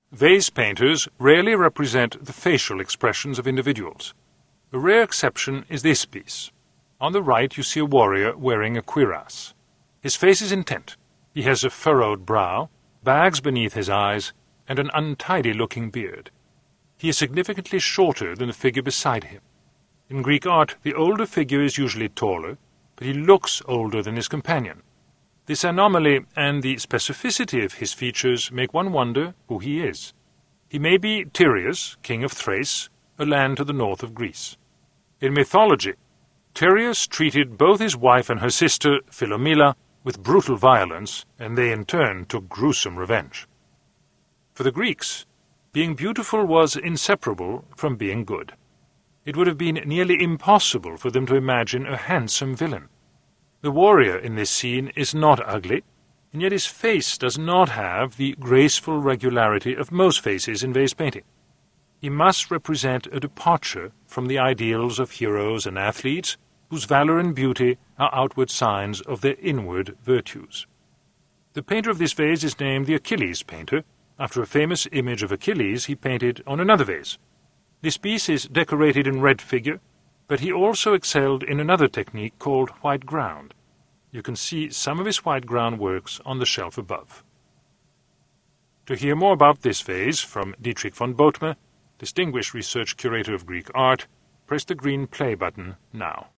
Vase painters rarely represent the facial expressions of individuals. A rare exception is this piece. On the right you see a warrior wearing a cuirass. His face is intent. He has a furrowed brow, bags beneath his eyes, and an untidy-looking beard. He is significantly shorter than the figure beside him. In Greek art, the older figure is usually taller, but he looks older than his companion. This anomaly and the specificity of his features make one wonder who he is. He may be Tereus, king of Thrace, a land to the north of Greece. In mythology, Tereus treated both his wife and her sister, Philomela, with brutal violence, and they in turn took gruesome revenge. For the Greeks, being beautiful was inseparable from being good. It would have been nearly impossible for them to imagine a handsome villain. The warrior in this scene is not ugly, and yet his face does not have the graceful regularity of most faces in vase painting. He must represent a departure from the ideals of heroes and athletes, whose valor and beauty are outward signs of their inward virtues. The painter of this vase is named the Achilles painter, after a famous image of Achilles he painted on another vase. This piece is decorated in red figure, but he also excelled in another technique called white ground. You can see some of his white ground works on the shelf above. To hear more about this vase from Dietrich von Bothmer, Distinguished Research Curator of Greek Art, press the green play button now.